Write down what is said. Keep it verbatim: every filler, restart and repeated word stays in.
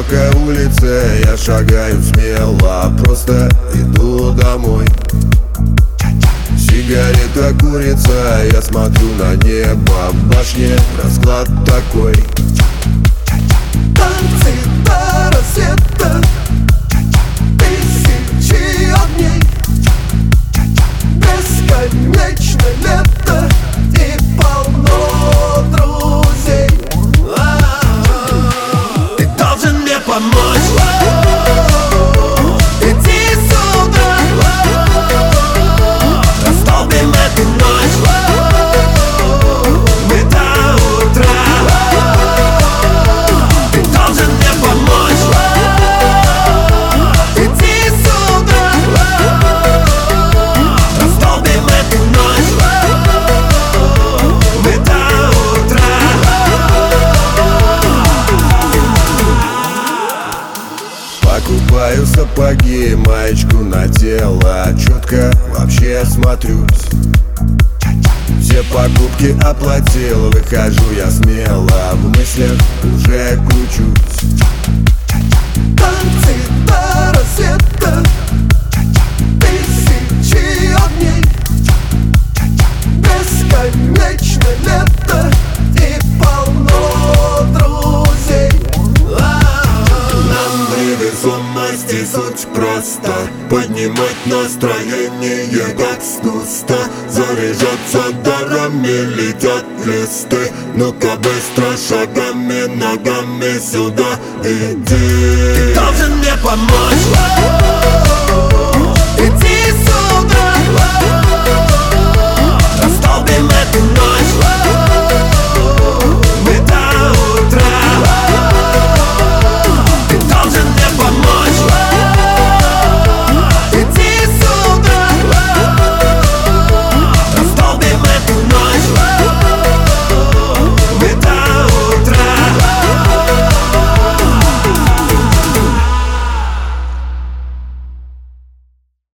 широкой улице я шагаю смело, просто иду домой. Сигарета курица, я смотрю на небо, в башне расклад такой. Танцы до рассвета, тысячи огней, бесконечно лето и полно друзей. Ты должен мне помочь. Иди сюда, растопим эту ночь. Мы до утра. Ты должен мне помочь. Иди сюда, растопим эту ночь. Мы до утра. Покупаю сапоги, маечку надела, четко вообще смотрюсь. Все покупки оплатил, выхожу я смело, в мыслях уже кручусь. Танцы до рассвета, тысячи огней, бесконечно лето и полно друзей. Нам в невесомости суть просто поднимать настроение, как с куста. Заряжаться дарами, летят листы. Ну-ка быстро шагами, ногами сюда иди. Ты должен мне помочь.